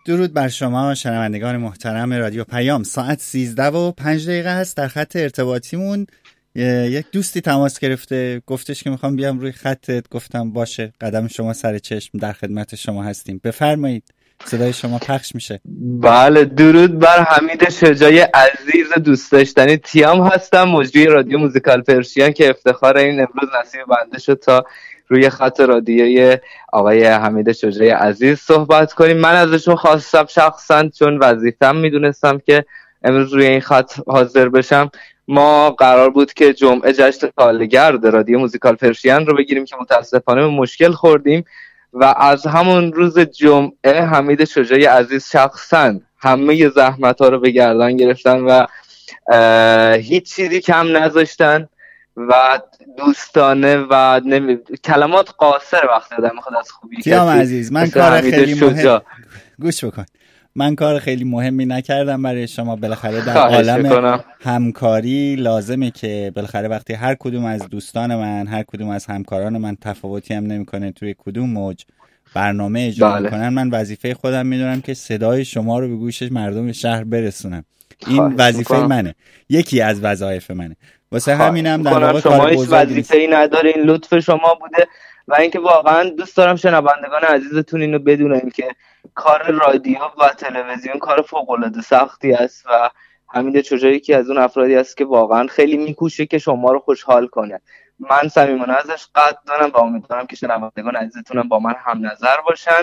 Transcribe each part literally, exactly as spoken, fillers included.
درود بر شما شنوندگان محترم رادیو پیام. ساعت سیزده و پنج دقیقه هست. در خط ارتباطیمون یک دوستی تماس گرفته، گفتش که میخوام بیام روی خطت. گفتم باشه، قدم شما سر چشم، در خدمت شما هستیم. بفرمایید، صدای شما پخش میشه. بله، درود بر حمید شجاعی عزیز دوست داشتنی. تیام هستم، مجری رادیو موزیکال پرشین که افتخار این امروز نصیب بنده شد تا روی خط رادیوی آقای حمید شجاعی عزیز صحبت کنیم. من ازشون خواستم شخصا، چون وظیفه‌ام میدونستم که امروز روی این خط حاضر بشم. ما قرار بود که جمعه جشن سالگرد رادیو موزیکال پرشین رو بگیریم که متاسفانه به مشکل خوردیم و از همون روز جمعه حمید شجاعی عزیز شخصا همه زحمت ها رو به گردن گرفتن و هیچ چیزی کم نذاشتن و دوستانه و نمی... کلمات قاصر وقتی آدم میخواد از خوبی کسی. تیام عزیز، من کار خیلی مهم گوش بکن من کار خیلی مهمی نکردم برای شما. بالاخره در عالم همکاری لازمه که بالاخره وقتی هر کدوم از دوستان من، هر کدوم از همکاران من تفاوتی هم نمیکنه توی کدوم موج برنامه اجرا بله. میکنن، من وظیفه خودم میدونم که صدای شما رو به گوش مردم شهر برسونم. این وظیفه منه، یکی از وظایف منه. واسه همینم در واقع شما هیچ وظیفه‌ای ندارین، لطف شما بوده و اینکه واقعا دوست دارم شنوندگان عزیزتون اینو بدونن که کار رادیو و تلویزیون کار فوق‌العاده سختی است و حمید شجاعی که از اون افرادی است که واقعا خیلی میکوشه که شما رو خوشحال کنه. من صمیمانه ازش قدر دارم و امیدوارم که شنوندگان عزیزتونم با من هم نظر باشن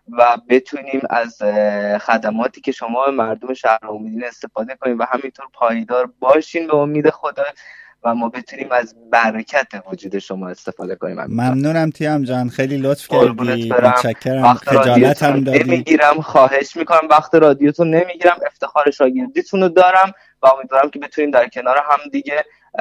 و بتونیم از خدماتی که شما به مردم شهر امیدین استفاده کنیم و همینطور پایدار باشین به امید خدا و ما بتونیم از برکت وجود شما استفاده کنیم. ممنونم تیام جان، خیلی لطف کردی، متشکرم. خجالت هم دادی. نمیگیرم، خواهش میکنم، وقت رادیوتون نمیگیرم، افتخار شاگردیتون رو دارم و امیدوارم که بتونیم در کنار هم دیگه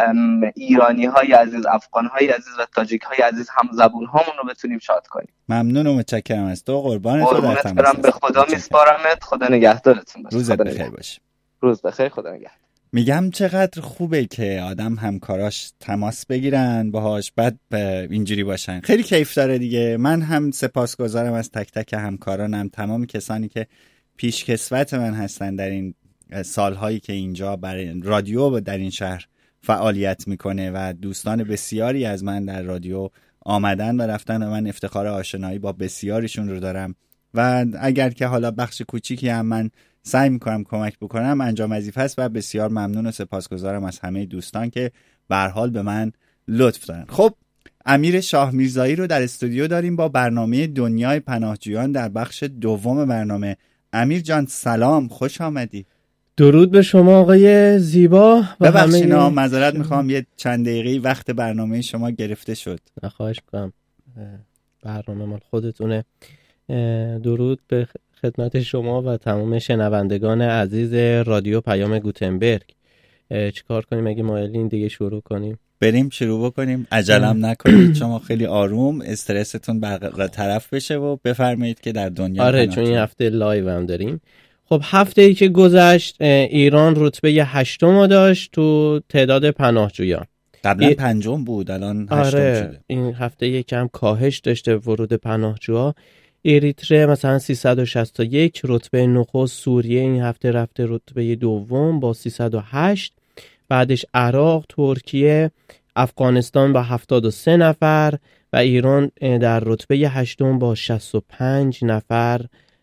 ایرانی های عزیز، افغان های عزیز و تاجیک های عزیز هم زبون هامون رو بتونیم شاد کنیم. ممنون و متشکرم از تو. قربان تو در تماس. به خدا میسپارمت. خدا نگهدارتون باشه. روزت بخیر باشه. روز بخیر. خدا نگهدار. میگم چقدر خوبه که آدم همکاراش تماس بگیرن باهاش، بعد اینجوری باشن. خیلی کیف داره دیگه. من هم سپاسگزارم از تک تک همکارانم، تمام کسانی که پیشکسوت من هستن در این سالهایی که اینجا برای رادیو در این شهر فعالیت میکنه و دوستان بسیاری از من در رادیو آمدن و رفتن و من افتخار آشنایی با بسیاریشون رو دارم و اگر که حالا بخش کوچیکی هم من سعی میکنم کمک بکنم، انجام وظیفه است و بسیار ممنون و سپاسگزارم از همه دوستان که به هر حال به من لطف دارن. خب، امیر شاه میرزایی رو در استودیو داریم با برنامه دنیای پناهجویان در بخش دوم برنامه. امیر جان سلام، خوش آمدی. درود به شما آقای زیبا. ببخشید همه... معذرت میخوام یه چند دقیقه وقت برنامه شما گرفته شد. خواهش میکنم، برنامه مال خودتونه. درود به خدمت شما و تمام شنوندگان عزیز رادیو پیام گوتنبرگ. چیکار کنیم اگه مایلین دیگه شروع کنیم؟ بریم شروع بکنیم. عجلم نکنید، شما خیلی آروم، استرستون برطرف بشه و بفرمایید که در دنیا. آره، چون این هفته لایو هم داریم. خب هفته ای که گذشت ایران رتبه هشتم داشت تو تعداد پناهجویان. قبلا ای... پنجم بود، الان هشتم آره، شده. این هفته یکم کاهش داشته ورود پناهجوها. اریتره مثلا سیصد و شصت و یک، رتبه نخست سوریه این هفته رفته رتبه دوم با سیصد و هشت، بعدش عراق، ترکیه، افغانستان با هفتاد و سه نفر و ایران در رتبه هشتم با شصت و پنج نفر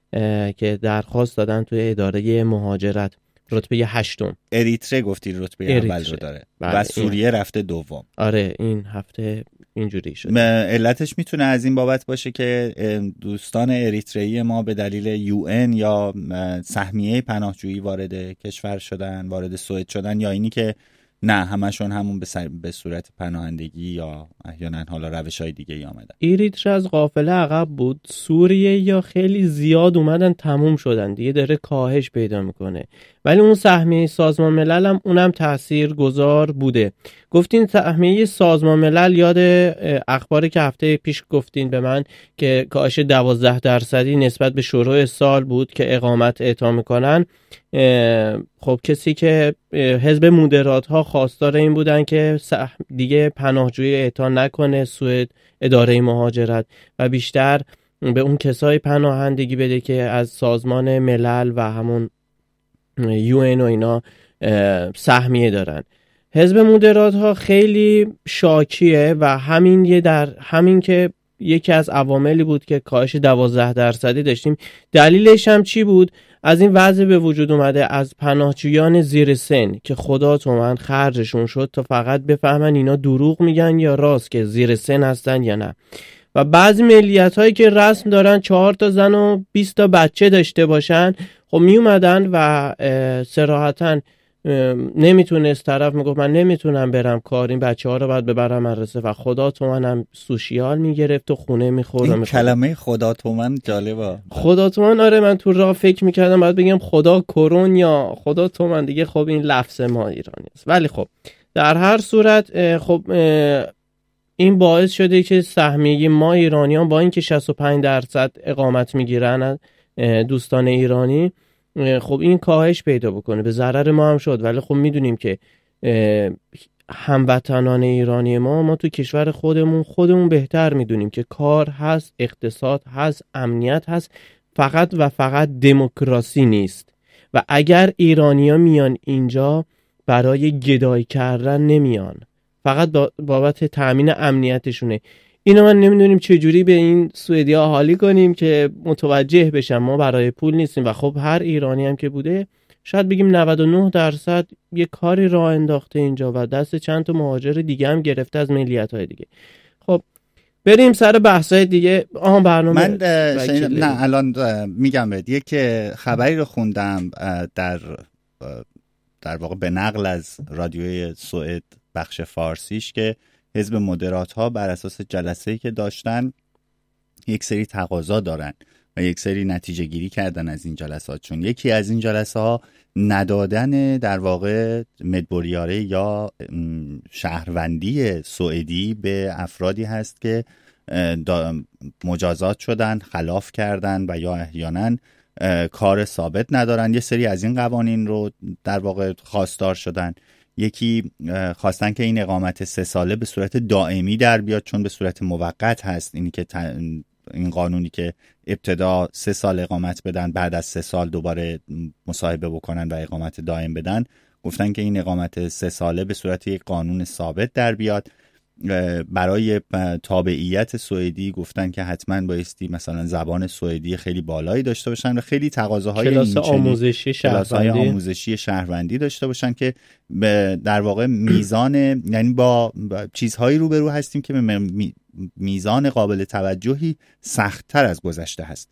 که درخواست دادن توی اداره مهاجرت. رتبه هشتم. اریتره گفتی رتبه اول رو داره و سوریه این... رفته دوم. آره، این هفته اینجوری شد. علتش میتونه از این بابت باشه که دوستان اریترئی ما به دلیل یو ان یا سهمیه پناهجویی وارد کشور شدن، وارد سوئد شدن، یا اینی که نه همشون همون به, سر... به صورت پناهندگی یا احیانا حالا روش‌های دیگه ای آمدن. اریتره از قافله عقب بود. سوریه یا خیلی زیاد اومدن تموم شدن دیگه، داره کاهش پیدا میکنه. ولی اون سهمیه سازمان ملل هم اونم تاثیرگذار بوده. گفتین سهمیه سازمان ملل، یاد اخباری که هفته پیش گفتین به من که کاهش دوازده درصدی نسبت به شروع سال بود که اقامت اعطا میکنن. خب کسی که حزب مودرات ها خواستار این بودن که دیگه پناهجویی اعطا نکنه سوئد، اداره مهاجرت، و بیشتر به اون کسای پناهندگی بده که از سازمان ملل و همون یو ان و اینا سهمیه دارن. حزب مودرات ها خیلی شاکیه و همین یه در همین که یکی از عواملی بود که کاهش دوازده درصدی داشتیم. دلیلش هم چی بود؟ از این وضع به وجود اومده از پناهجویان زیر سن که خدا تومن خرجشون شد تا فقط بفهمن اینا دروغ میگن یا راست که زیر سن هستن یا نه. و بعضی ملیت هایی که رسم دارن چهار تا زن و بیست تا بچه داشته باشن، خب می اومدن و صراحتاً نمیتونست طرف میگفت من نمیتونم برم کار، این بچه ها رو باید ببرم مدرسه و خدا تومنم سوشیال میگرفت و خونه میخورد. این کلمه خدا تومن جالبه. خدا تومن، آره من تو راه فکر میکردم باید بگم خدا کرون یا خدا تومن دیگه، خب این لفظ ما ایرانی است. ولی خب در هر صورت خب این باعث شده که سهمیه ما ایرانیان با اینکه شصت و پنج درصد اقامت میگیرن دوستان ایرانی، خب این کاهش پیدا بکنه، به ضرر ما هم شد. ولی خب میدونیم که هموطنان ایرانی ما ما تو کشور خودمون خودمون بهتر میدونیم که کار هست، اقتصاد هست، امنیت هست، فقط و فقط دموکراسی نیست. و اگر ایرانیا میان اینجا برای گدایی کردن نمیان، فقط بابت تأمین امنیتشونه. اینو من نمیدونیم چجوری به این سوئدیا حالی کنیم که متوجه بشن ما برای پول نیستیم. و خب هر ایرانی هم که بوده شاید بگیم نود و نه درصد یه کاری راه انداخته اینجا و دست چند تا مهاجر دیگه هم گرفته از ملیت‌های دیگه. خب بریم سر بحث‌های دیگه. آها برنامه من نه الان میگم بهت یک خبری رو خوندم در در واقع به نقل از رادیوی سوئد بخش فارسیش که حزب مودرات ها بر اساس جلسه‌ای که داشتن یک سری تقاضا دارن و یک سری نتیجه گیری کردن از این جلسات. چون یکی از این جلسه ها ندادن در واقع مدبوریاره یا شهروندی سوئدی به افرادی هست که مجازات شدن، خلاف کردن و یا احیانا کار ثابت ندارن. یه سری از این قوانین رو در واقع خواستار شدن. یکی خواستن که این اقامت سه ساله به صورت دائمی در بیاد، چون به صورت موقت هست. اینی که این قانونی که ابتدا سه سال اقامت بدن، بعد از سه سال دوباره مصاحبه بکنن و اقامت دائم بدن، گفتن که این اقامت سه ساله به صورت یک قانون ثابت در بیاد. برای تابعیت سوئدی گفتن که حتما بایستی مثلا زبان سوئدی خیلی بالایی داشته باشن و خیلی تقاضاهای کلاس آموزشی شهروندی آموزشی شهروندی داشته باشن که در واقع میزان، یعنی با چیزهایی روبرو هستیم که میزان قابل توجهی سخت‌تر از گذشته هست.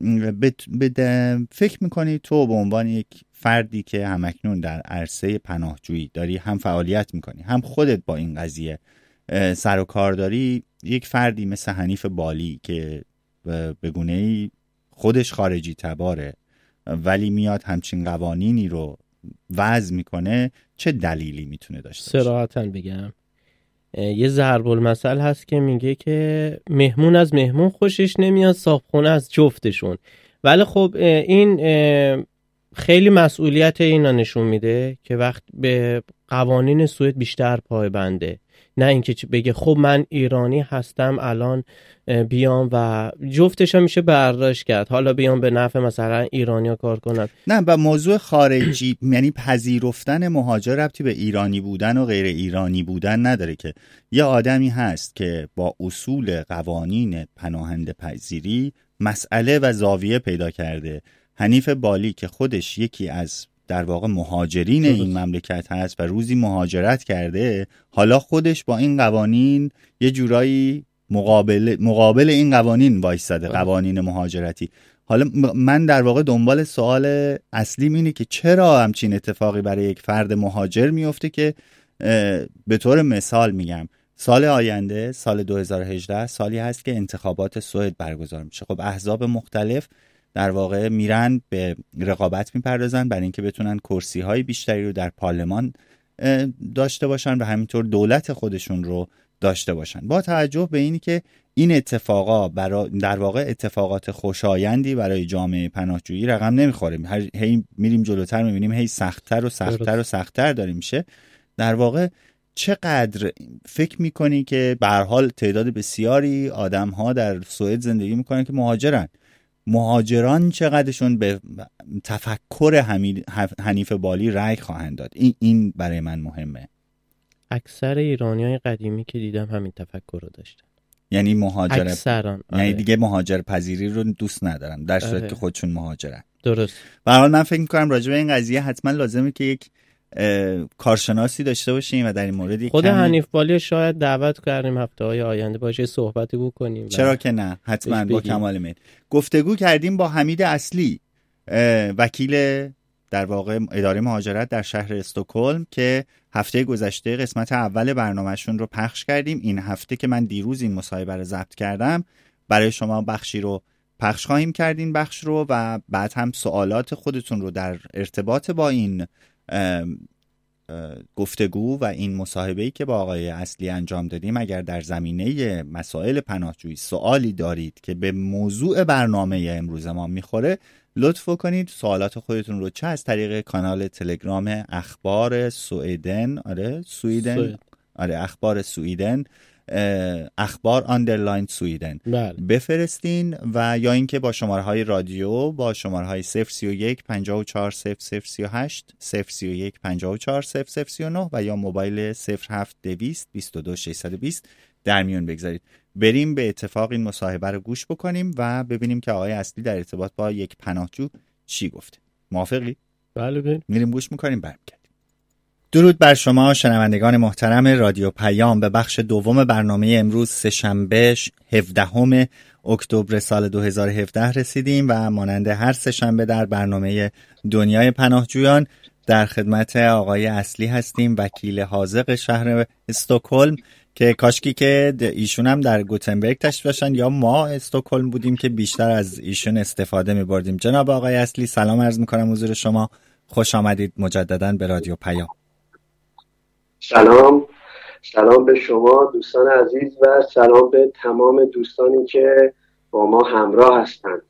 به فکر میکنی تو به عنوان یک فردی که همکنون در عرصه پناهجویی داری هم فعالیت میکنی، هم خودت با این قضیه سر و کار داری، یک فردی مثل حنیف بالی که به گونه‌ای خودش خارجی تباره ولی میاد همچین قوانینی رو وضع میکنه، چه دلیلی میتونه داشته باشه؟ صراحتاً بگم یه ضرب المثل هست که میگه که مهمون از مهمون خوشش نمیاد، صاحبخونه از جفتشون. ولی خب این خیلی مسئولیت اینا نشون میده که وقت به قوانین سوئد بیشتر پایبنده، نه اینکه بگه خب من ایرانی هستم الان بیام و جفتش هم میشه برداشت کرد، حالا بیام به نفع مثلا ایرانیا کار کنم. نه، و موضوع خارجی یعنی پذیرفتن مهاجر ربطی به ایرانی بودن و غیر ایرانی بودن نداره. که یه آدمی هست که با اصول قوانین پناهنده پذیری مسئله و زاویه پیدا کرده. حنیف بالی که خودش یکی از در واقع مهاجرین این مملکت هست و روزی مهاجرت کرده، حالا خودش با این قوانین یه جورایی مقابل مقابل این قوانین وایساده، قوانین مهاجرتی. حالا من در واقع دنبال سوال اصلیم اینه که چرا همچین اتفاقی برای یک فرد مهاجر میفته که به طور مثال میگم سال آینده، سال دو هزار و هجده، سالی هست که انتخابات سوئد برگزار میشه. خب احزاب مختلف در واقع میرن به رقابت میپردازن برای اینکه بتونن کرسی های بیشتری رو در پارلمان داشته باشن و همینطور دولت خودشون رو داشته باشن. با توجه به اینی که این اتفاقا برای در واقع اتفاقات خوشایندی برای جامعه پناهجویی رقم نمیخوره، هی میریم جلوتر میبینیم هی سخت‌تر و سخت‌تر و سخت‌تر داره میشه. در واقع چقدر فکر میکنی که به هر حال تعداد بسیاری آدم ها در سوئد زندگی میکنن که مهاجرن، مهاجران چقدرشون به تفکر حنیف بالی رأی خواهند داد؟ این این برای من مهمه. اکثر ایرانیای قدیمی که دیدم همین تفکر رو داشتن، یعنی مهاجر اکثران. یعنی آره. دیگه مهاجر پذیری رو دوست ندارن در صورتی آره. که خودشون مهاجرن. درست. به هر حال من فکر می‌کنم راجع به این قضیه حتما لازمه که یک کارشناسی داشته باشیم و در این مورد خود حنیف بالی شاید دعوت کردیم هفته‌های آینده باشه صحبتی بکنیم. چرا که نه، حتما با کمال میل. گفتگو کردیم با حمید اصلی، وکیل در واقع اداره مهاجرت در شهر استکهلم که هفته گذشته قسمت اول برنامهشون رو پخش کردیم. این هفته که من دیروز این مصاحبه رو ضبط کردم برای شما بخشی رو پخش خواهیم کردین بخش رو و بعد هم سوالات خودتون رو در ارتباط با این گفتگو و این مصاحبه‌ای که با آقای اصلی انجام دادیم، اگر در زمینه مسائل پناهجویی سوالی دارید که به موضوع برنامه امروز ما میخوره، لطف کنید سوالات خودتون رو چه از طریق کانال تلگرام اخبار سوئدن، آره سوئدن سوید. آره اخبار سوئدن، اخبار آندرلاین سوئدن بفرستین و یا اینکه با شماره های رادیو با شماره های صفر سی و یک پنجاه و چهار صفر صفر سی و هشت صفر سی و یک پنجاه و چهار صفر صفر سی و نه و یا موبایل صفر هفت دویست بیست و دو ششصد و بیست در میون بگذارید. بریم به اتفاق این مصاحبه رو گوش بکنیم و ببینیم که آقای اصلی در ارتباط با یک پناهجو چی گفته. موافقی؟ بله بله. میریم گوش میکنیم برمیگردیم. درود بر شما شنوندگان محترم رادیو پیام. به بخش دوم برنامه امروز سه‌شنبه هفدهم اکتبر سال دو هزار و هفده رسیدیم و مانند هر سه‌شنبه در برنامه دنیای پناهجویان در خدمت آقای اصلی هستیم، وکیل حاذق شهر استکهلم، که کاشکی که ایشون هم در گوتنبرگ تشریف داشتن یا ما استکهلم بودیم که بیشتر از ایشون استفاده می‌بردیم. جناب آقای اصلی سلام عرض می‌کنم حضور شما، خوش آمدید مجدداً به رادیو پیام. سلام سلام به شما دوستان عزیز و سلام به تمام دوستانی که با ما همراه هستند.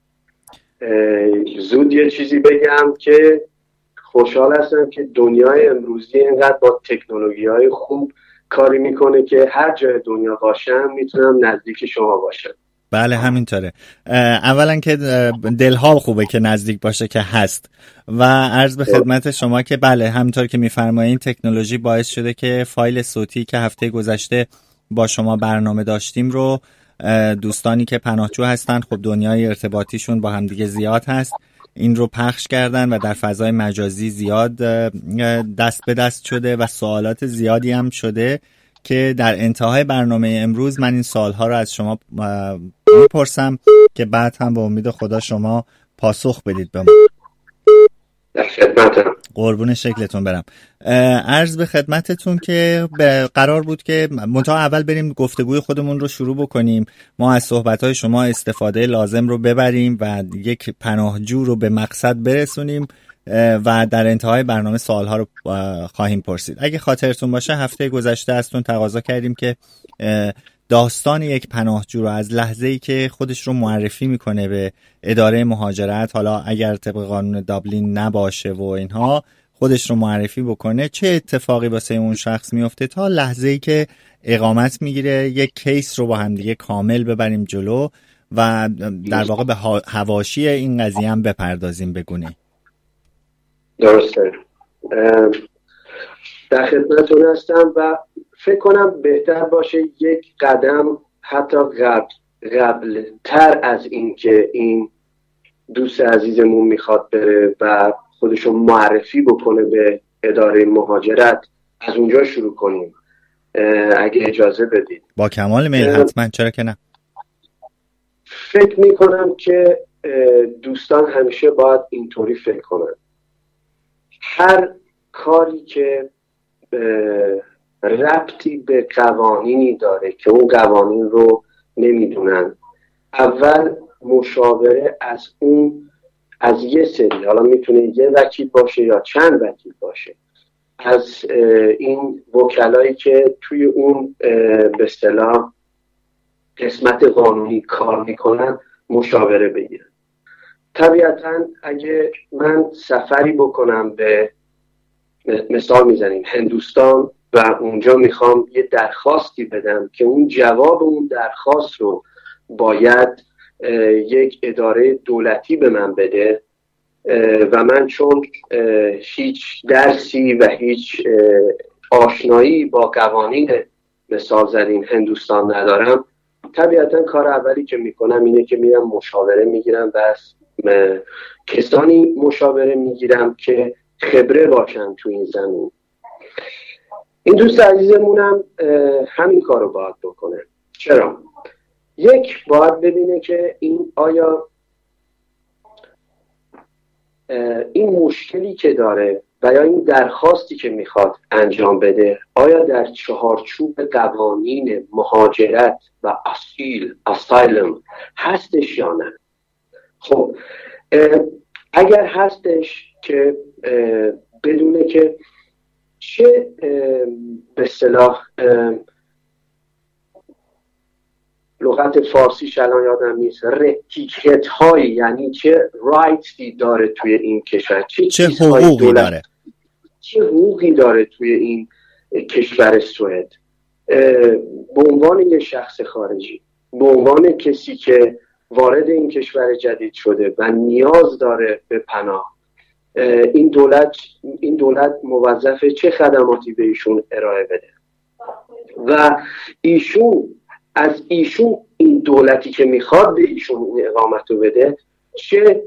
زود یه چیزی بگم که خوشحال هستم که دنیای امروزی اینقدر با تکنولوژی‌های خوب کاری میکنه که هر جای دنیا باشم میتونم نزدیک شما باشم. بله همینطوره. اولا که دلها خوبه که نزدیک باشه که هست و عرض به خدمت شما که بله همینطور که میفرمایین تکنولوژی باعث شده که فایل صوتی که هفته گذشته با شما برنامه داشتیم رو دوستانی که پناهجو هستن، خب دنیای ارتباطیشون با همدیگه زیاد هست، این رو پخش کردن و در فضای مجازی زیاد دست به دست شده و سوالات زیادی هم شده که در انتهای برنامه امروز من این سوالها رو از شما میپرسم که بعد هم به امید خدا شما پاسخ بدید به ما. در خدمتم. قربون شکلتون برم. عرض به خدمتتون که قرار بود که منتها اول بریم گفتگوی خودمون رو شروع بکنیم، ما از صحبت‌های شما استفاده لازم رو ببریم و یک پناهجو رو به مقصد برسونیم و در انتهای برنامه سوال‌ها رو خواهیم پرسید. اگه خاطرتون باشه هفته گذشته ازتون تقاضا کردیم که داستان یک پناهجو رو از لحظه‌ای که خودش رو معرفی میکنه به اداره مهاجرت، حالا اگر طبق قانون دابلین نباشه و اینها، خودش رو معرفی بکنه چه اتفاقی واسه اون شخص میفته تا لحظه‌ای که اقامت میگیره، یک کیس رو با هم دیگه کامل ببریم جلو و در واقع به حواشی این قضیه هم بپردازیم بگونه. درسته. در خدمتتون هستم و فکر کنم بهتر باشه یک قدم حتی قبل قبل تر از این که این دوست عزیزمون میخواد بره و خودشو معرفی بکنه به اداره مهاجرت از اونجا شروع کنیم اگه اجازه بدید. با کمال میل حتما، چرا که نه. فکر میکنم که دوستان همیشه باید اینطوری فکر کنن، هر کاری که ربطی به قوانینی داره که اون قوانین رو نمیدونن، اول مشاوره از اون از یه سری، حالا میتونه یه وکیل باشه یا چند وکیل باشه، از این وکلایی که توی اون به اصطلاح قسمت قانونی کار میکنن مشاوره بگیرن. طبیعتا اگه من سفری بکنم به مثال میزنیم هندوستان و اونجا میخوام یه درخواستی بدم که اون جواب اون درخواست رو باید یک اداره دولتی به من بده و من چون هیچ درسی و هیچ آشنایی با قوانین مثال زدین هندوستان ندارم، طبیعتا کار اولی که میکنم اینه که میرم مشاوره میگیرم و از کسانی مشاوره میگیرم که خبره باشن تو این زمین. این دوست عزیزمونم همین کار رو باید بکنه. چرا؟ یک، باید ببینه که این آیا این مشکلی که داره و یا این درخواستی که میخواد انجام بده آیا در چهارچوب قوانین مهاجرت و اسیل اسایلم هستش یا نه. خب اگر هستش که بدونه که چه به اصطلاح لغت فارسیش الان یادم نیست، رتیکت هایی، یعنی چه رایتسی داره توی این کشور، چه, چه حقوقی داره چه حقوقی داره توی این کشور سوئد به عنوان یه شخص خارجی، به عنوان کسی که وارد این کشور جدید شده و نیاز داره به پناه. این دولت این دولت موظفه چه خدماتی به ایشون ارائه بده و ایشون از ایشون این دولتی که میخواد به ایشون این اقامت رو بده چه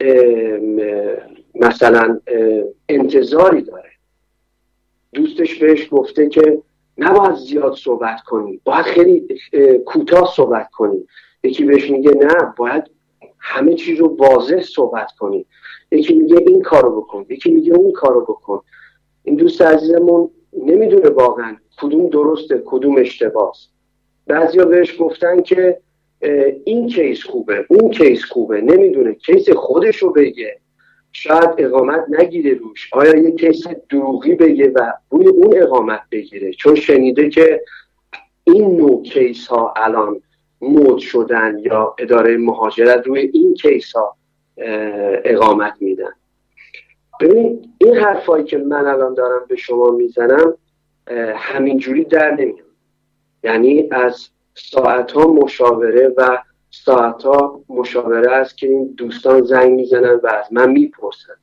مثلا انتظاری داره. دوستش بهش گفته که نباید زیاد صحبت کنی، باید خیلی کوتاه صحبت کنی. یکی بهش میگه نه، باید همه چیز رو واضح صحبت کنی. یکی میگه این کارو بکن، یکی میگه اون کارو بکن. این دوست عزیزمون نمیدونه واقعا کدوم درسته کدوم اشتباهه. بعضیا بهش گفتن که این کیس خوبه اون کیس خوبه، نمیدونه کیس خودش رو بگه، شاید اقامت نگیره روش، آیا یه کیس دروغی بگه و روی اون اقامت بگیره، چون شنیده که این نوع کیس ها الان مود شدن یا اداره مهاجرت روی این کیس ها اقامت میدن. ببین این حرفایی که من الان دارم به شما میزنم همینجوری در نمیاد، یعنی از ساعت ها مشاوره و ساعت ها مشاوره است که این دوستان زنگ میزنن و از من میپرسن.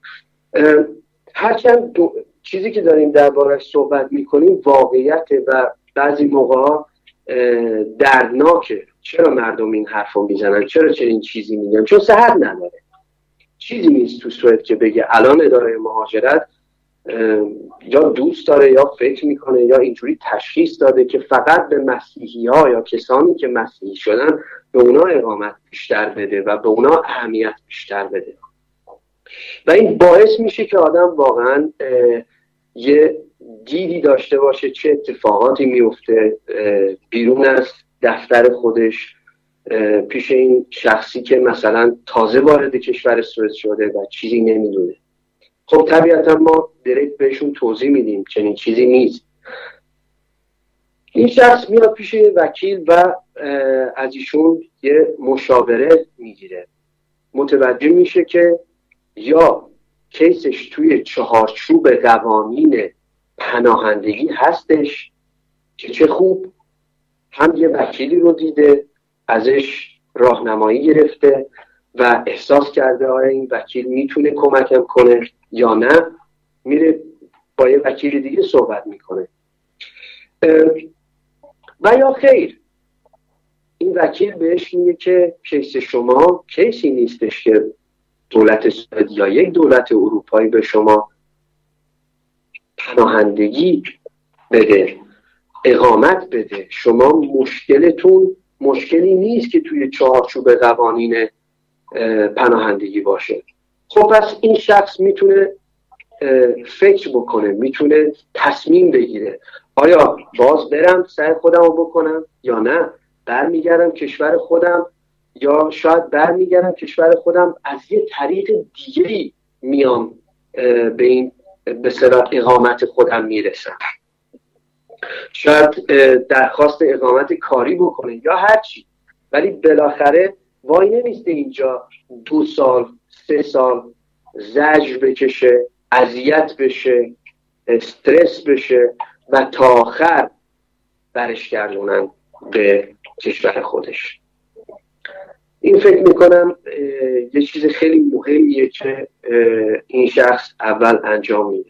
هرچند چیزی که داریم دربارش صحبت میکنیم واقعیت و بعضی موقع ها دردناکه. چرا مردم این حرف رو میزنن؟ چرا چرا این چیزی میگن؟ چون صحت نداره. چیزی نیست تو سوئد که بگه الان اداره مهاجرت یا دوست داره یا فکر میکنه یا اینجوری تشخیص داده که فقط به مسیحی ها یا کسانی که مسیحی شدن به اونا اقامت بیشتر بده و به اونا اهمیت بیشتر بده. و این باعث میشه که آدم واقعا یه دیدی داشته باشه چه اتفاقاتی میفته بیرون از دفتر خودش پیش این شخصی که مثلا تازه وارد کشور سوئد شده و چیزی نمیدونه. خب طبیعتا ما دریکت بهشون توضیح میدیم چنین چیزی نیست. این شخص میاد پیش وکیل و از ایشون یه مشاوره میگیره، متوجه میشه که یا کیسش توی چهارچوب قوانین پناهندگی هستش که چه خوب، هم یه وکیلی رو دیده ازش راهنمایی گرفته و احساس کرده آیا این وکیل میتونه کمکم کنه یا نه، میره با یه وکیل دیگه صحبت میکنه. و یا خیر این وکیل بهش میگه که کیس شما کیسی نیستش که دولت سوئد یا یک دولت اروپایی به شما پناهندگی بده، اقامت بده. شما مشکلتون مشکلی نیست که توی چهارچوب قوانین پناهندگی باشه. خب پس این شخص میتونه فکر بکنه، میتونه تصمیم بگیره آیا باز برم سعی خودم رو بکنم یا نه برمیگردم کشور خودم، یا شاید برمیگردم کشور خودم از یه طریق دیگه‌ای میام به این به اصطلاح اقامت خودم میرسم. شاید درخواست اقامت کاری بکنه یا هر چی، ولی بالاخره وای نمیسته اینجا دو سال سه سال زجر بکشه، اذیت بشه، استرس بشه و تا آخر برش گردونن به کشور خودش. این فکر میکنم یه چیز خیلی مهمیه که این شخص اول انجام میده.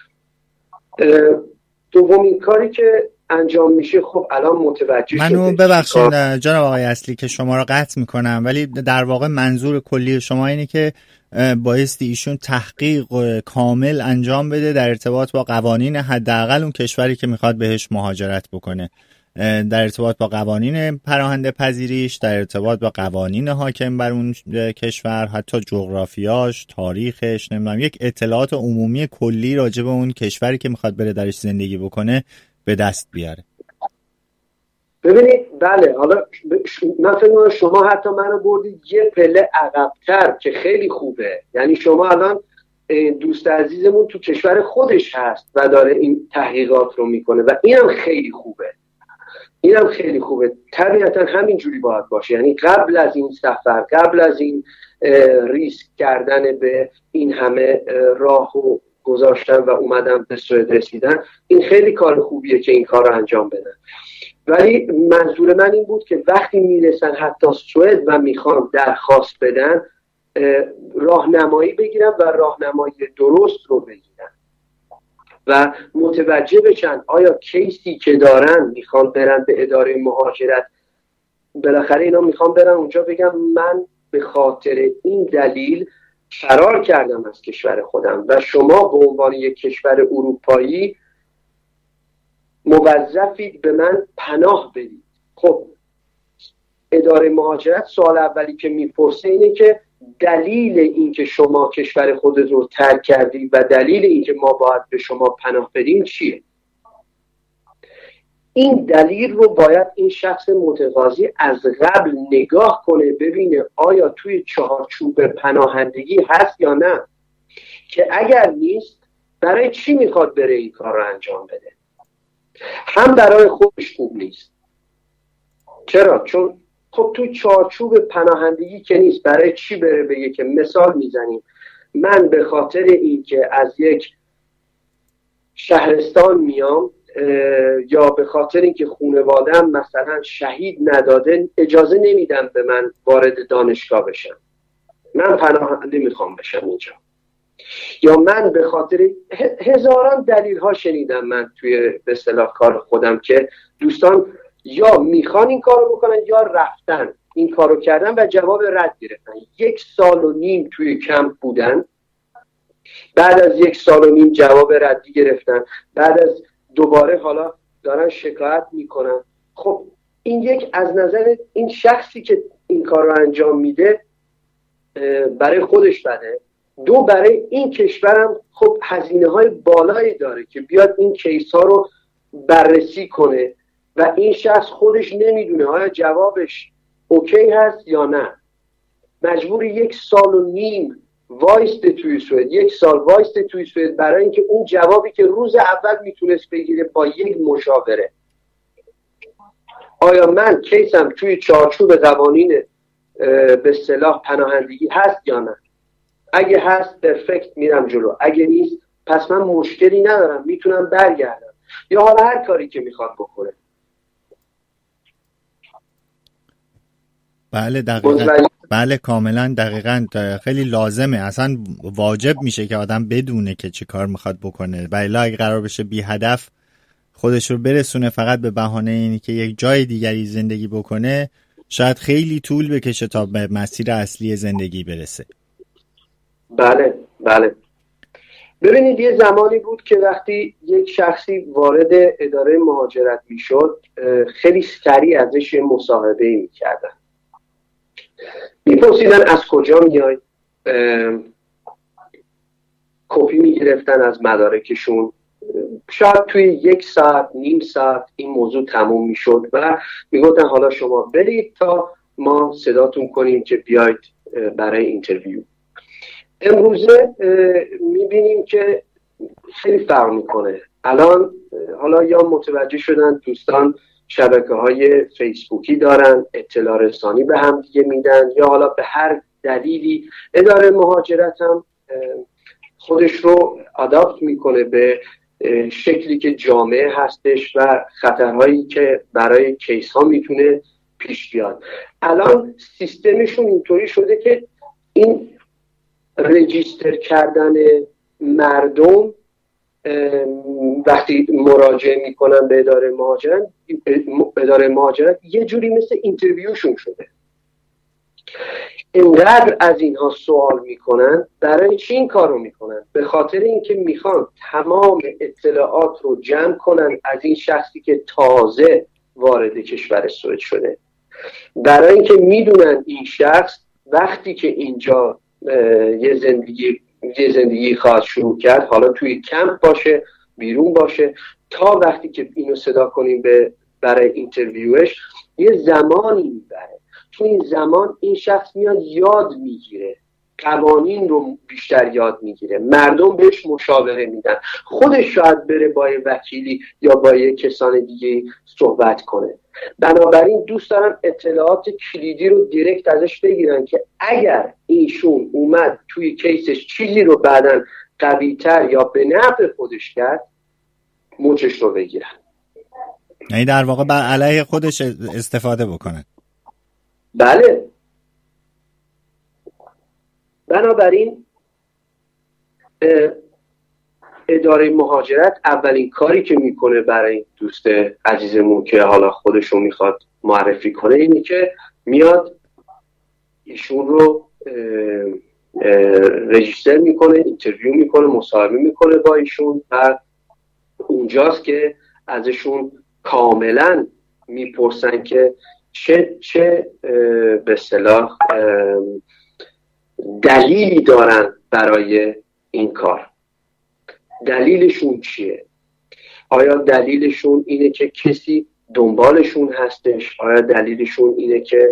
دومین کاری که انجام میشه، خب الان متوجه شده. منو ببخشید جناب آقای اصلی که شما رو قطع میکنم، ولی در واقع منظور کلی شما اینه که بایستی ایشون تحقیق کامل انجام بده در ارتباط با قوانین حداقل اون کشوری که میخواد بهش مهاجرت بکنه، در ارتباط با قوانین پناهنده پذیریش، در ارتباط با قوانین حاکم بر اون کشور، حتی جغرافیاش، تاریخش، نمیدونم یک اطلاعات عمومی کلی راجع به اون کشوری که میخواد بره درش زندگی بکنه به دست بیاره. ببینید بله، حالا من فکر می‌کنم شما حتی منو بردید یه پله عقب‌تر که خیلی خوبه. یعنی شما الان دوست عزیزمون تو کشور خودش هست و داره این تحقیقات رو میکنه و اینم خیلی خوبه. اینم خیلی خوبه. طبیعتا همینجوری باید باشه. یعنی قبل از این سفر، قبل از این ریسک کردن به این همه راه و گذاشتن و اومدن به سوئد رسیدن، این خیلی کار خوبیه که این کار رو انجام بدن. ولی منظور من این بود که وقتی میرسن حتی سوئد و میخوان درخواست بدن، راهنمایی بگیرن و راهنمایی درست رو بگیرن و متوجه بشن آیا کیسی که دارن میخوان برن به اداره مهاجرت، بالاخره اینا میخوان برن اونجا بگم من به خاطر این دلیل فرار کردم از کشور خودم و شما به عنوان یک کشور اروپایی موظفید به من پناه بدید. خب اداره مهاجرت سوال اولی که میپرسه اینه که دلیل این که شما کشور خودت رو ترک کردید و دلیل این که ما باید به شما پناه بدیم چیه؟ این دلیل رو باید این شخص متقاضی از قبل نگاه کنه، ببینه آیا توی چارچوب پناهندگی هست یا نه، که اگر نیست برای چی میخواد بره این کار رو انجام بده. هم برای خودش خوب نیست. چرا؟ چون خب توی چارچوب پناهندگی که نیست، برای چی بره بگه که مثال میزنیم من به خاطر این که از یک شهرستان میام یا به خاطر اینکه خانواده‌ام مثلا شهید نداده اجازه نمیدم به من وارد دانشگاه بشم، من پناهنده میخوام بشم اینجا. یا من به خاطر هزاران دلیل ها شنیدم من توی به اصطلاح کار خودم که دوستان یا میخوان این کارو بکنن یا رفتن این کارو کردن و جواب رد گرفتن. یک سال و نیم توی کمپ بودن، بعد از یک سال و نیم جواب ردی گرفتن، بعد از دوباره حالا دارن شکایت میکنن. خب این یک از نظر این شخصی که این کار رو انجام میده برای خودش بده، دو برای این کشورم خب هزینه های بالایی داره که بیاد این کیس ها رو بررسی کنه و این شخص خودش نمیدونه آیا جوابش اوکی هست یا نه. مجبور یک سال و نیم وایست توی سوئد، یک سال وایست توی سوئد برای اینکه اون جوابی که روز اول میتونست بگیره با یک مشاوره، آیا من کیسم توی چارچوب قوانین به اصطلاح پناهندگی هست یا نه. اگه هست پرفکت میرم جلو، اگه نیست پس من مشکلی ندارم، میتونم برگردم یا حالا هر کاری که میخواد بکنه. بله دقیقاً. بله کاملا دقیقاً. خیلی لازمه، اصلا واجب میشه که آدم بدونه که چی کار میخواد بکنه. بله اگه قرار بشه بی هدف خودش رو برسونه فقط به بهانه اینی که یک جای دیگری زندگی بکنه، شاید خیلی طول بکشه تا به مسیر اصلی زندگی برسه. بله بله. ببینید یه زمانی بود که وقتی یک شخصی وارد اداره مهاجرت میشد خیلی سریع ازش مصاحبه میکردن، میپرسیدن از کجا میای، کپی میگرفتن از مدارکشون، شاید توی یک ساعت نیم ساعت این موضوع تموم میشد و میگفتن حالا شما برید تا ما صداتون کنیم که بیاید برای اینترویو. امروزه میبینیم که خیلی فرق میکنه. الان حالا یا متوجه شدن دوستان شبکه های فیسبوکی دارن، اطلاع رسانی به هم دیگه میدن، یا حالا به هر دلیلی اداره مهاجرت هم خودش رو آداپت میکنه به شکلی که جامعه هستش و خطرهایی که برای کیس ها میتونه پیش بیاد. الان سیستمشون اینطوری شده که این رجیستر کردن مردم وقتی مراجعه میکنن به اداره مهاجرت اداره مهاجرت یه جوری مثل اینترویوشون شده. اینقدر از اینها سوال میکنن. برای چی این کار رو میکنن؟ به خاطر اینکه میخوان تمام اطلاعات رو جمع کنن از این شخصی که تازه وارد کشور سوئد شده، برای اینکه میدونن این شخص وقتی که اینجا یه زندگی یه زندگی خواهد شروع کرد، حالا توی کمپ باشه بیرون باشه، تا وقتی که اینو صدا کنیم به برای اینترویوش یه زمانی میبره. تو این زمان این شخص میاد یاد میگیره، قوانین رو بیشتر یاد میگیره، مردم بهش مشاوره میدن، خودش شاید بره با یه وکیلی یا با یه کسان دیگه صحبت کنه. بنابراین دوست دارم اطلاعات کلیدی رو دیرکت ازش بگیرن که اگر ایشون اومد توی کیسش چیزی رو بعداً قوی‌تر یا به نفع خودش کرد، موچش رو بگیرن. یعنی در واقع بر علیه خودش استفاده بکنه. بله. بنابراین اداره مهاجرت اولین کاری که میکنه برای دوست عزیزمون که حالا خودشون میخواد معرفی کنه اینه که میاد ایشون رو رجیستر میکنه، اینترویو میکنه، مصاحبه میکنه با ایشون و اونجاست که ازشون کاملا میپرسن که چه چه به اصطلاح دلیلی دارن برای این کار. دلیلشون چیه؟ آیا دلیلشون اینه که کسی دنبالشون هستش؟ آیا دلیلشون اینه که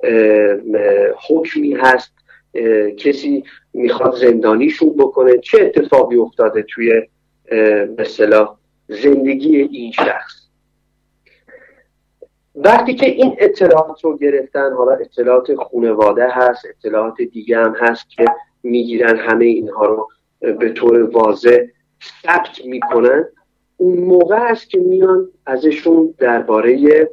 حکمی هست، کسی میخواد زندانیشون بکنه؟ چه اتفاقی افتاده توی به اصطلاح زندگی این شخص؟ وقتی که این اطلاعات رو گرفتن، حالا اطلاعات خانواده هست، اطلاعات دیگه هم هست که میگیرن، همه اینها رو به طور واضح ثبت میکنن، اون موقع است که میان ازشون درباره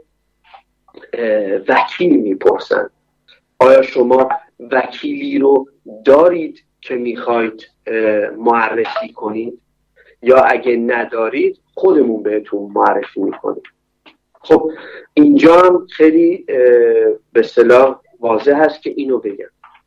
وکیل میپرسن. آیا شما وکیلی رو دارید که میخواید معرفی کنید، یا اگه ندارید خودمون بهتون معرفی میکنیم. خب اینجا هم خیلی به اصطلاح واضح هست که اینو بگم.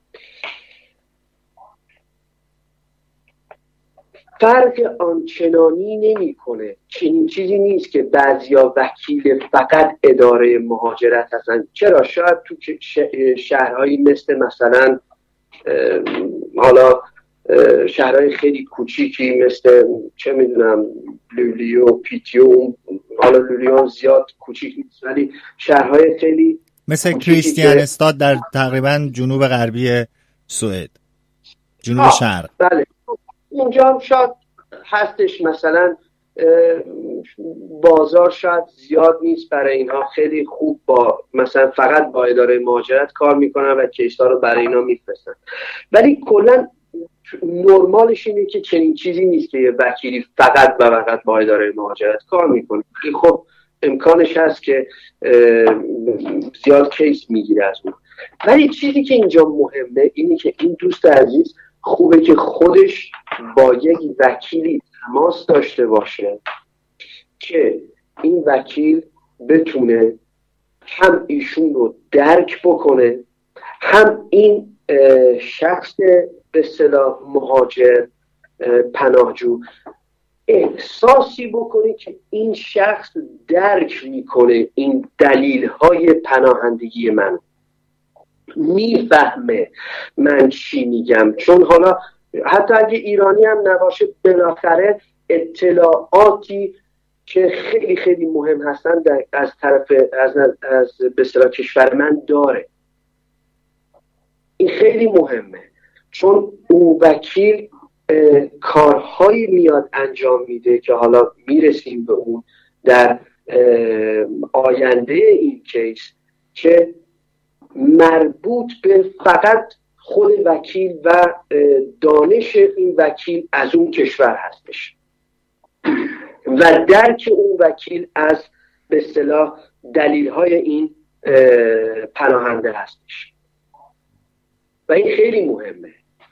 فرق آنچنانی نمیکنه. چنین چیزی نیست که بعضیا وکیل فقط اداره مهاجرت هستن. چرا؟ شاید تو شهرهایی مثل مثلا حالا شهرهای خیلی کوچیکی مثل چه میدونم لولیو، پیتیو، حالا لولیو زیاد کوچیک نیست ولی شهرهای خیلی مثل کریستیان استاد در تقریبا جنوب غربی سوئد، جنوب شرق. بله اونجا هم شاید هستش، مثلا بازار شاید زیاد نیست برای اینها، خیلی خوب با مثلا فقط با اداره مهاجرت کار میکنن و کیسا رو برای اینا میفرستن. ولی کلا نرمالش اینه که چنین چیزی نیست که یه وکیلی فقط و فقط با اداره مهاجرت کار میکنه. خب امکانش هست که زیاد کیس میگیره از اون. ولی چیزی که اینجا مهمه اینه که این دوست عزیز خوبه که خودش با یک وکیلی تماس داشته باشه که این وکیل بتونه هم ایشون رو درک بکنه، هم این شخص به اصطلاح مهاجر پناهجو احساسی بکنه که این شخص درک میکنه این دلیل‌های پناهندگی من، میفهمه من چی میگم. چون حالا حتی اگه ایرانی هم نباشه بالاخره اطلاعاتی که خیلی خیلی مهم هستن از طرف از, از به اصطلاح کشور من داره. این خیلی مهمه چون اون وکیل کارهایی میاد انجام میده که حالا میرسیم به اون در آینده این کیس که مربوط به فقط خود وکیل و دانش این وکیل از اون کشور هستش. و درک اون وکیل از به اصطلاح دلیل‌های این پناهنده هستش و این خیلی مهمه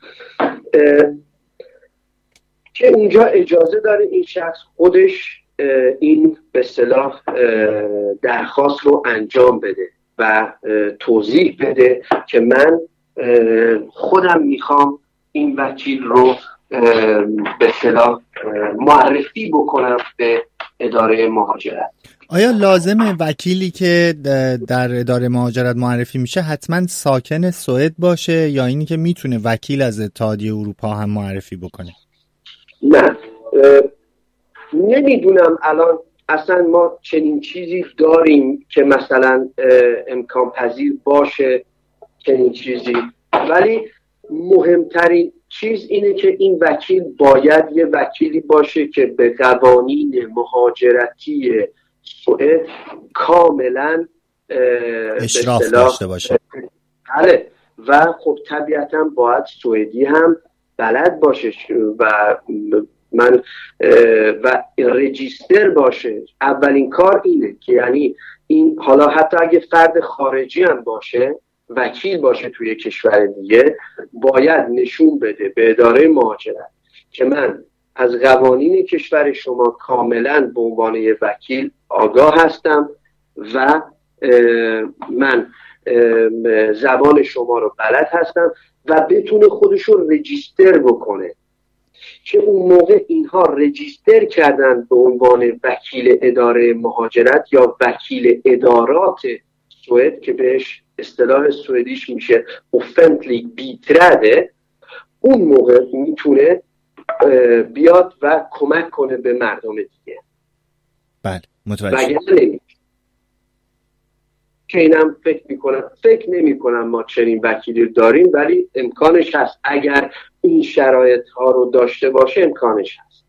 که اونجا اجازه داره این شخص خودش این به اصطلاح درخواست رو انجام بده و توضیح بده که من خودم میخوام این وکیل رو به اصطلاح معرفی بکنم به اداره مهاجرت. آیا لازمه وکیلی که در اداره مهاجرت معرفی میشه حتما ساکن سوئد باشه یا اینی که میتونه وکیل از اتحادیه اروپا هم معرفی بکنه؟ نه نمیدونم الان اصلا ما چنین چیزی داریم که مثلا امکان پذیر باشه چنین چیزی، ولی مهمترین چیز اینه که این وکیل باید یه وکیلی باشه که به قوانین مهاجرتی سوئد کاملا اشراف داشته باشه. بله و خب طبیعتا باید سوئدی هم بلد باشه و من و رجیستر باشه. اولین کار اینه که یعنی این حالا حتی اگه فرد خارجی هم باشه وکیل باشه توی کشور دیگه باید نشون بده به اداره مهاجرت که من از قوانین کشور شما کاملا به عنوان یه وکیل آگاه هستم و من زبان شما رو بلد هستم و بتونه خودش رو رجیستر بکنه که اون موقع اینها رجیستر کردن به عنوان وکیل اداره مهاجرت یا وکیل ادارات سوئد که بهش اصطلاح سوئدیش میشه offentligt biträde، اون موقع میتونه بیاد و کمک کنه به مردم دیگه. بله متوجه که اینم فکر میکنم فکر نمی کنم ما چنین وکیلی داریم، ولی امکانش هست اگر این شرایط ها رو داشته باشه امکانش هست.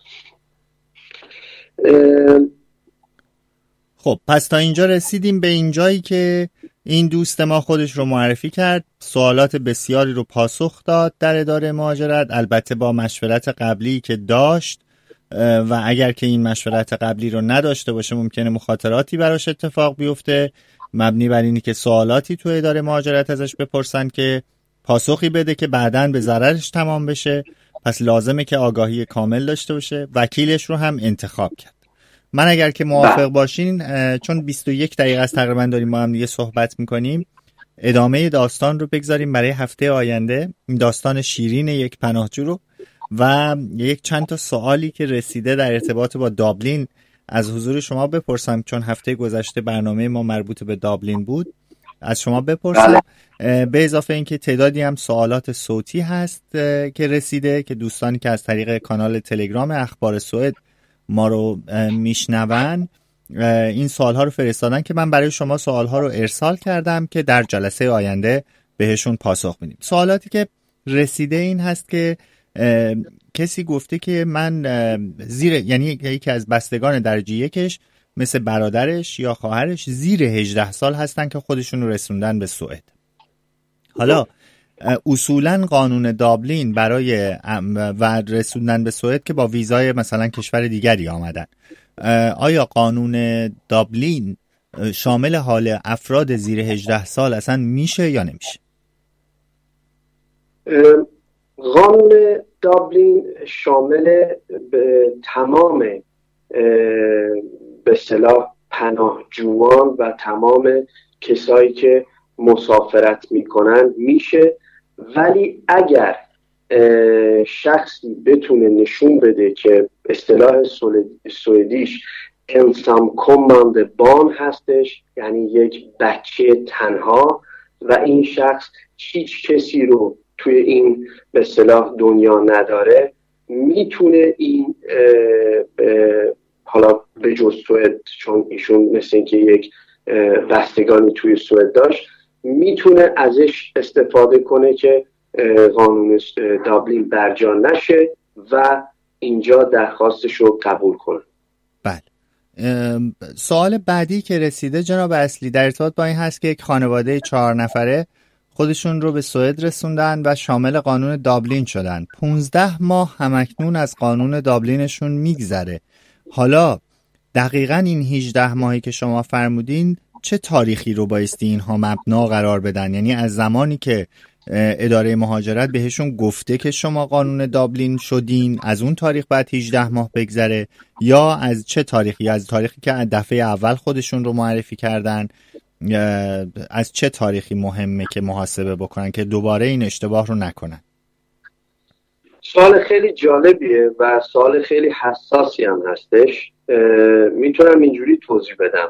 خب پس تا اینجا رسیدیم به اینجایی که این دوست ما خودش رو معرفی کرد، سوالات بسیاری رو پاسخ داد در اداره مهاجرت، البته با مشورت قبلی که داشت و اگر که این مشورت قبلی رو نداشته باشه ممکنه مخاطراتی براش اتفاق بیفته مبنی بر اینی که سوالاتی تو اداره مهاجرت ازش بپرسن که پاسخی بده که بعداً به ضررش تمام بشه. پس لازمه که آگاهی کامل داشته باشه، وکیلش رو هم انتخاب کرد. من اگر که موافق باشین چون بیست و یک دقیقه است تقریبا داریم ما هم دیگه صحبت میکنیم، ادامه داستان رو بگذاریم برای هفته آینده، این داستان شیرین یک پناهجو رو و یک چند تا سوالی که رسیده در ارتباط با دابلین از حضور شما بپرسم، چون هفته گذشته برنامه ما مربوط به دابلین بود، از شما بپرسم. به اضافه اینکه تعدادی هم سوالات صوتی هست که رسیده که دوستانی که از طریق کانال تلگرام اخبار سوئد ما رو میشنون این سوالها رو فرستادن که من برای شما سوالها رو ارسال کردم که در جلسه آینده بهشون پاسخ میدیم. سوالاتی که رسیده این هست که کسی گفته که من زیر، یعنی یکی از بستگان درجه یکش مثل برادرش یا خواهرش زیر هجده سال هستن که خودشون رو رسوندن به سوئد. حالا اصولا قانون دابلین برای و رسوندن به سوئد که با ویزای مثلا کشور دیگری آمدن، آیا قانون دابلین شامل حال افراد زیر هجده سال اصلا میشه یا نمیشه؟ قانون دابلین شامل به تمام به اصطلاح پناهجویان و تمام کسایی که مسافرت میکنن میشه، ولی اگر شخصی بتونه نشون بده که اصطلاح سوئدیش ensamkommande barn هستش، یعنی یک بچه تنها و این شخص هیچ کسی رو توی این به اصطلاح دنیا نداره، میتونه این حالا به جز سوئد، چون ایشون مثل اینکه یک بستگانی توی سوئد داشت، میتونه ازش استفاده کنه که قانون دابلین برجا نشه و اینجا درخواستش رو قبول کنه. بله. سوال بعدی که رسیده جناب اصلی در ارتباط با این هست که یک خانواده چهار نفره خودشون رو به سوئد رسوندن و شامل قانون دابلین شدن. پونزده ماه همکنون از قانون دابلینشون میگذره حالا دقیقاً این هجده ماهی که شما فرمودین چه تاریخی رو بایستی اینها مبنا قرار بدن؟ یعنی از زمانی که اداره مهاجرت بهشون گفته که شما قانون دابلین شدین از اون تاریخ بعد هجده ماه بگذره، یا از چه تاریخی؟ از تاریخی که دفعه اول خودشون رو معرفی کردن؟ از چه تاریخی مهمه که محاسبه بکنن که دوباره این اشتباه رو نکنن؟ سوال خیلی جالبیه و سوال خیلی حساسی هم هستش. میتونم اینجوری توضیح بدم.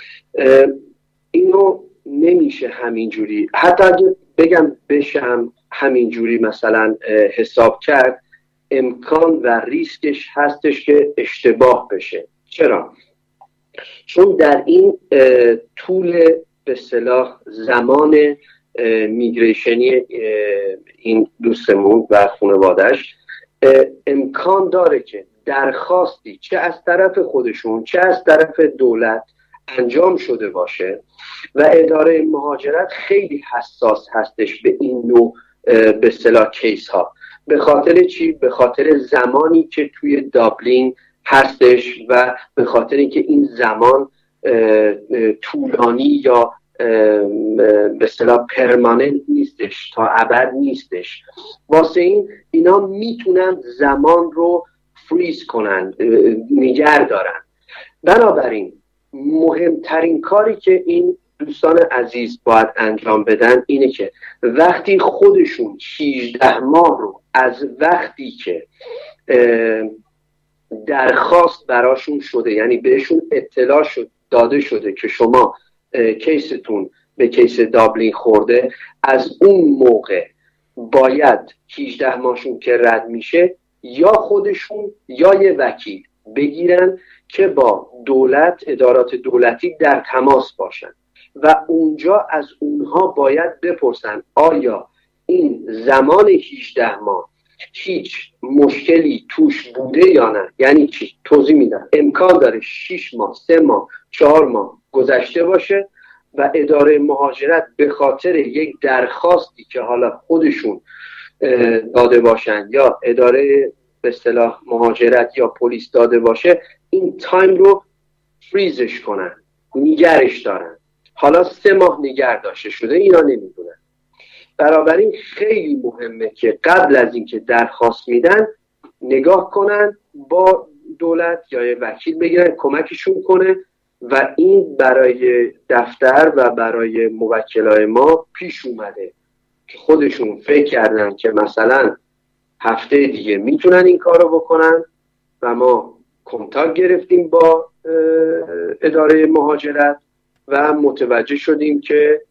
اینو نمیشه همینجوری، حتی اگه بگم بشم همینجوری مثلا حساب کرد، امکان و ریسکش هستش که اشتباه بشه. چرا؟ چون در این طول به اصطلاح زمان میگریشنی این دوستمون و خانواده‌اش امکان داره که درخواستی چه از طرف خودشون چه از طرف دولت انجام شده باشه و اداره مهاجرت خیلی حساس هستش به این نوع به اصطلاح کیس ها. به خاطر چی؟ به خاطر زمانی که توی دابلین هستش و به خاطر اینکه این زمان طولانی یا به اصطلاح پرماننت نیستش، تا ابد نیستش. واسه این اینا میتونن زمان رو فریز کنن، نگه دارن. بنابراین مهمترین کاری که این دوستان عزیز باید انجام بدن اینه که وقتی خودشون هجده ماه رو از وقتی که درخواست براشون شده، یعنی بهشون اطلاع شد داده شده که شما کیستون به کیس دابلین خورده، از اون موقع باید هجده ماهشون که رد میشه یا خودشون یا یه وکیل بگیرن که با دولت، ادارات دولتی در تماس باشن و اونجا از اونها باید بپرسن آیا این زمان هجده ماه هیچ مشکلی توش بوده یا نه. یعنی چی؟ توضیح میدم. امکان داره شش ماه، سه ماه، چهار ماه گذشته باشه و اداره مهاجرت به خاطر یک درخواستی که حالا خودشون داده باشن یا اداره به اصطلاح مهاجرت یا پلیس داده باشه، این تایم رو فریزش کنن، نگرش دارن. حالا سه ماه نگر داشته شده، اینا نمیدونن. بنابراین خیلی مهمه که قبل از اینکه درخواست میدن نگاه کنن، با دولت یا یه وکیل بگیرن کمکشون کنه و این برای دفتر و برای موکلای ما پیش اومده که خودشون فکر کردن که مثلا هفته دیگه میتونن این کارو بکنن و ما کنتاکت گرفتیم با اداره مهاجرت و متوجه شدیم که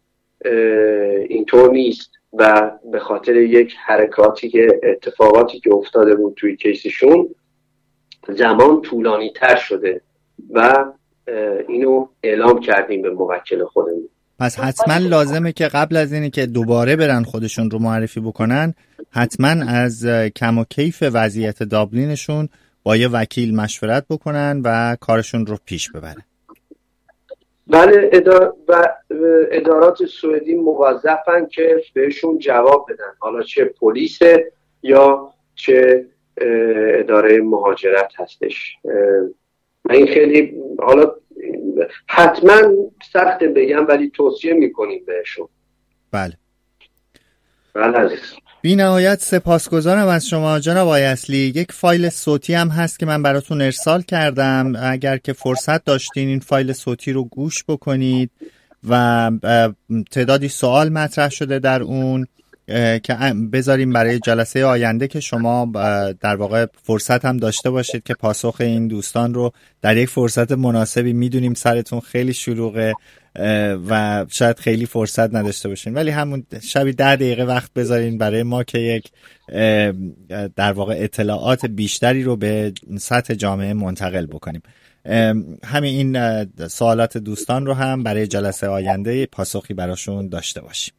اینطور نیست و به خاطر یک حرکاتی که اتفاقاتی که افتاده بود توی کیسشون زمان طولانی تر شده و اینو اعلام کردیم به موکل خودمون. پس حتما لازمه که قبل از اینی که دوباره برن خودشون رو معرفی بکنن حتما از کم و کیف وضعیت دابلینشون با یه وکیل مشورت بکنن و کارشون رو پیش ببرن. بله، ادار... و ادارات سوئدی موظفن که بهشون جواب بدن، حالا چه پلیس یا چه اداره مهاجرت هستش. این خیلی حالا حتما سخت بگم ولی توصیه میکنیم بهشون. بله بله عزیز. بی نهایت سپاسگزارم از شما جناب آقای اصلی. یک فایل صوتی هم هست که من براتون ارسال کردم، اگر که فرصت داشتین این فایل صوتی رو گوش بکنید و تعدادی سوال مطرح شده در اون که بذاریم برای جلسه آینده که شما در واقع فرصت هم داشته باشید که پاسخ این دوستان رو در یک فرصت مناسبی، میدونیم سرتون خیلی شلوغه و شاید خیلی فرصت نداشته باشین، ولی همون شبی ده دقیقه وقت بذارین برای ما که یک در واقع اطلاعات بیشتری رو به سطح جامعه منتقل بکنیم. همین این سوالات دوستان رو هم برای جلسه آینده پاسخی براشون داشته باشیم.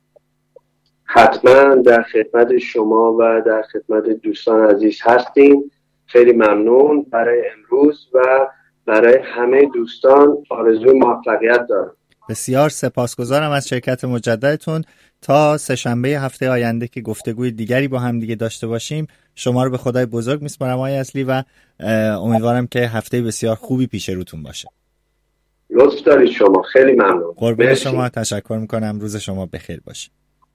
حتما در خدمت شما و در خدمت دوستان عزیز هستیم. خیلی ممنون. برای امروز و برای همه دوستان آرزوی موفقیت دارم. بسیار سپاسگزارم از شرکت مجددتون. تا سه‌شنبه هفته آینده که گفتگوی دیگری با هم دیگه داشته باشیم، شما رو به خدای بزرگ میسپارم آقای اصلی و امیدوارم که هفته بسیار خوبی پیش روتون باشه. لطف دارید شما، خیلی ممنون. قربان شما، تشکر میکنم. روز شما بخیر باشه.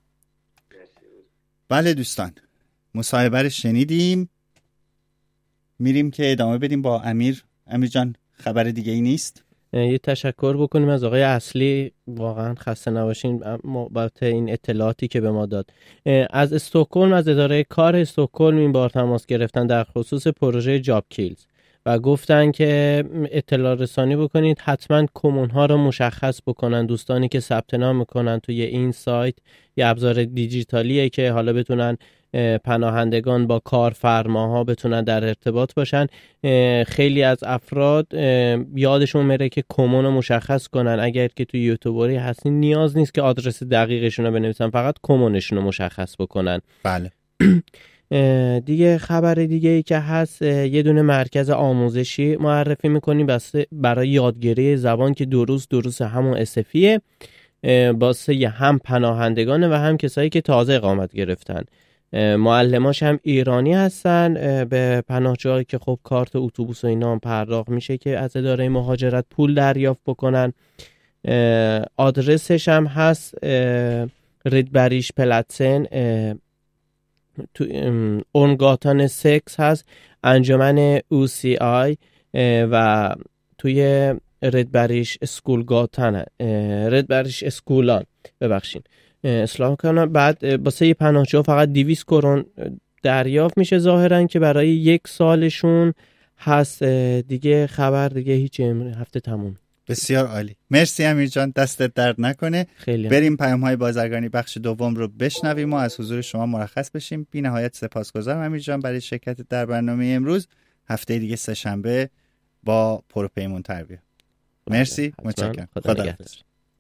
بله دوستان، مصاحبه رو شنیدیم، میریم که ادامه بدیم با امیر. امیر جان خبر دیگه ای نیست؟ یه تشکر بکنیم از آقای اصلی، واقعا خسته نباشین بابت این اطلاعاتی که به ما داد. از استکهلم، از اداره کار استکهلم این بار تماس گرفتن در خصوص پروژه جاب کیلز و گفتن که اطلاع رسانی بکنید، حتما کمون ها رو مشخص بکنن. دوستانی که ثبت نام میکنن توی این سایت، یه ابزار دیجیتالیه که حالا بتونن پناهندگان با کارفرماها بتونن در ارتباط باشن. خیلی از افراد یادشون میره که کمون رو مشخص کنن. اگر که توی یوتیوبری هستین نیاز نیست که آدرس دقیقشون رو بنویسن، فقط کمونشون رو مشخص بکنن. بله. دیگه خبر دیگه ای که هست، یه دونه مرکز آموزشی معرفی میکنیم برای یادگیری زبان که دو روز دو روز همون اسفیه، واسه هم پناهندگان و هم کسایی که تازه اقامت گرفتن. معلماش هم ایرانی هستن. به پناهجوهایی که خب کارت اتوبوس و اینا هم پرداخت میشه که از اداره مهاجرت پول دریافت بکنن. آدرسش هم هست ریدبریش پلاتسن تو اونگاتان سکس هست، انجمن او سی آی و توی ریدبریش اسکولگاتن، ریدبریش اسکولان ببخشین اصلاح کنم. بعد واسه یه پناهجو فقط دویست کرون دریافت میشه ظاهرا که برای یک سالشون هست. دیگه خبر دیگه هیچ، هفته تموم. بسیار عالی، مرسی امیر جان، دستت درد نکنه. خیلی بریم پیام های بازرگانی بخش دوم رو بشنویم و از حضور شما مرخص بشیم. بی نهایت سپاسگزارم امیر جان برای شرکت در برنامه امروز. هفته دیگه سه شنبه با پروپیمون تربیه. مرسی، متشکرم. خدا نگهدار.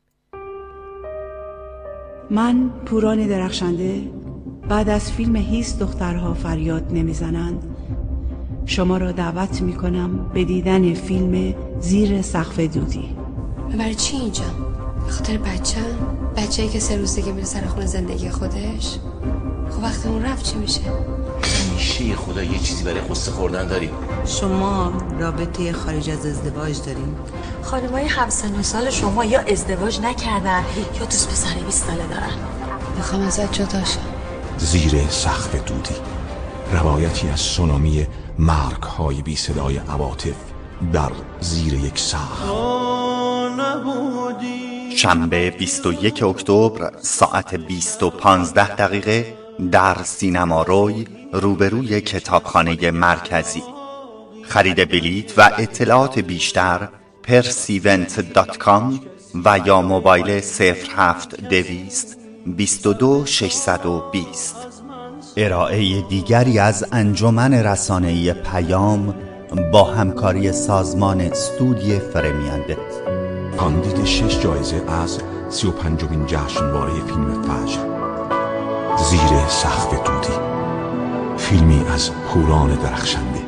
من پوران درخشنده بعد از فیلم هیچ دخترها فریاد نمیزنند شما را دعوت میکنم به دیدن فیلم زیر سقف دودی. برای چی اینجا؟ به خاطر بچه‌م؟ بچه‌ای که سه روز دیگه میره سر خونه زندگی خودش؟ خب وقتی اون رفت چی میشه؟ همیشه خدا یه چیزی برای قصه خوردن داریم. شما رابطه خارج از ازدواج دارین؟ خانمای همسن و سال شما یا ازدواج نکردن یا دوست پسر بیست ساله دارن. میخوام ازت جدا شم. زیر سقف دودی، روایتی از سونامی مرگ های بی صدای عواطف در زیر یک سقف. شنبه بیست و یک اکتبر ساعت بیست و پانزده دقیقه در سینما روی روبروی کتابخانه مرکزی. خرید بلیت و اطلاعات بیشتر پرسیونت دات کام و یا موبایل صفر هفت دویست بیست و دو ششصد و بیست. ارائه دیگری از انجمن رسانه‌ای پیام با همکاری سازمان استودیو فرمیانده. کاندید شش جایزه از سی و پنجمین جشنواره فیلم فجر. زیر سقف دودی، فیلمی از پوران درخشنده.